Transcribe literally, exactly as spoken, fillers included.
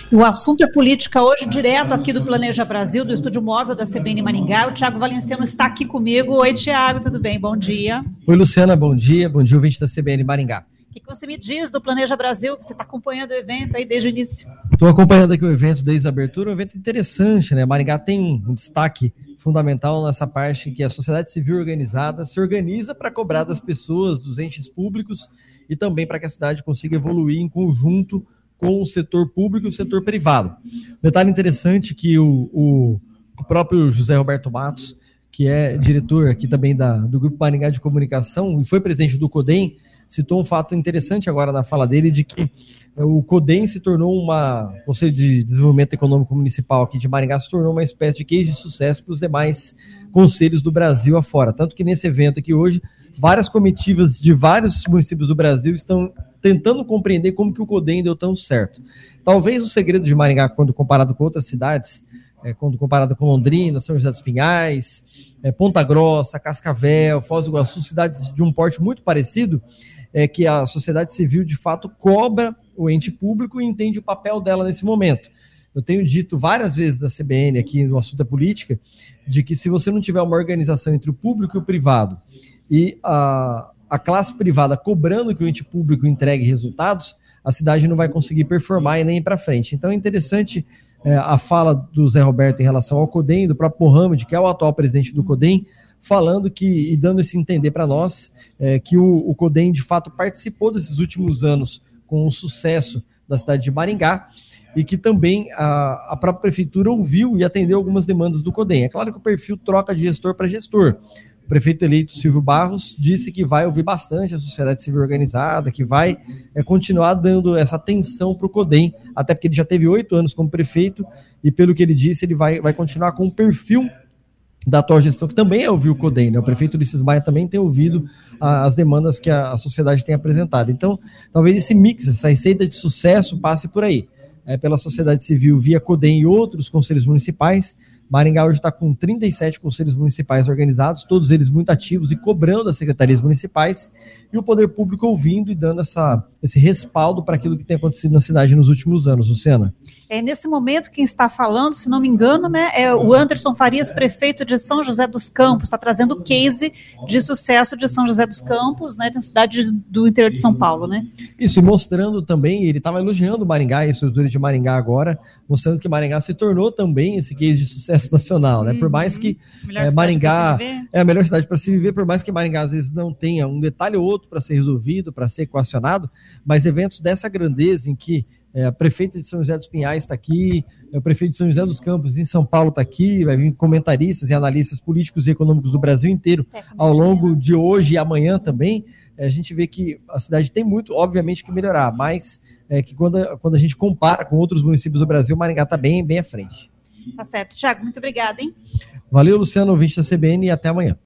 E o assunto é política hoje, direto aqui do Planeja Brasil, do estúdio móvel da C B N Maringá. O Tiago Valenciano está aqui comigo. Oi, Tiago, tudo bem? Bom dia. Oi, Luciana, bom dia. Bom dia, ouvinte da C B N Maringá. O que você me diz do Planeja Brasil? Você está acompanhando o evento aí desde o início? Estou acompanhando aqui o evento desde a abertura, um evento interessante, né? Maringá tem um destaque fundamental nessa parte que a sociedade civil organizada se organiza para cobrar das pessoas, dos entes públicos e também para que a cidade consiga evoluir em conjunto com o setor público e o setor privado. Detalhe interessante que o, o, o próprio José Roberto Matos, que é diretor aqui também da, do Grupo Maringá de Comunicação e foi presidente do CODEM, citou um fato interessante agora na fala dele de que o CODEM se tornou uma, o Conselho de Desenvolvimento Econômico Municipal aqui de Maringá se tornou uma espécie de case de sucesso para os demais conselhos do Brasil afora. Tanto que nesse evento aqui hoje, várias comitivas de vários municípios do Brasil estão tentando compreender como que o CODEM deu tão certo. Talvez o segredo de Maringá, quando comparado com outras cidades, é, quando comparado com Londrina, São José dos Pinhais, é, Ponta Grossa, Cascavel, Foz do Iguaçu, cidades de um porte muito parecido, é que a sociedade civil, de fato, cobra o ente público e entende o papel dela nesse momento. Eu tenho dito várias vezes da C B N aqui no assunto da política, de que se você não tiver uma organização entre o público e o privado, e a, a classe privada cobrando que o ente público entregue resultados, a cidade não vai conseguir performar e nem ir para frente. Então é interessante é, a fala do Zé Roberto em relação ao CODEM, do próprio Mohamed, que é o atual presidente do CODEM, falando que, e dando esse entender para nós, é, que o, o CODEM de fato participou desses últimos anos com o sucesso da cidade de Maringá e que também a, a própria prefeitura ouviu e atendeu algumas demandas do CODEM. É claro que o perfil troca de gestor para gestor. O prefeito eleito Silvio Barros disse que vai ouvir bastante a sociedade civil organizada, que vai é, continuar dando essa atenção para o CODEM, até porque ele já teve oito anos como prefeito e pelo que ele disse, ele vai, vai continuar com o perfil da atual gestão, que também é ouvir o CODEM, né? O prefeito Ulisses Maia também tem ouvido a, as demandas que a, a sociedade tem apresentado. Então, talvez esse mix, essa receita de sucesso passe por aí, é, pela sociedade civil via CODEM e outros conselhos municipais. Maringá hoje está com trinta e sete conselhos municipais organizados, todos eles muito ativos e cobrando as secretarias municipais, e o poder público ouvindo e dando essa, esse respaldo para aquilo que tem acontecido na cidade nos últimos anos, Luciana. É, nesse momento, quem está falando, se não me engano, né, é o Anderson Farias, prefeito de São José dos Campos, está trazendo o case de sucesso de São José dos Campos, né, da cidade do interior de São Paulo, né? Isso, e mostrando também, ele estava elogiando Maringá e a estrutura de Maringá agora, mostrando que Maringá se tornou também esse case de sucesso nacional, né? Uhum. Por mais que é, Maringá é a melhor cidade para se viver, por mais que Maringá às vezes não tenha um detalhe ou outro para ser resolvido, para ser equacionado, mas eventos dessa grandeza em que É, a prefeita de São José dos Pinhais está aqui, é, o prefeito de São José dos Campos em São Paulo está aqui, vai vir comentaristas e analistas políticos e econômicos do Brasil inteiro ao longo de hoje e amanhã também. É, a gente vê que a cidade tem muito, obviamente, que melhorar, mas é, que quando, quando a gente compara com outros municípios do Brasil, Maringá está bem, bem à frente. Tá certo. Tiago, muito obrigada, hein? Valeu, Luciano, ouvinte da C B N, e até amanhã.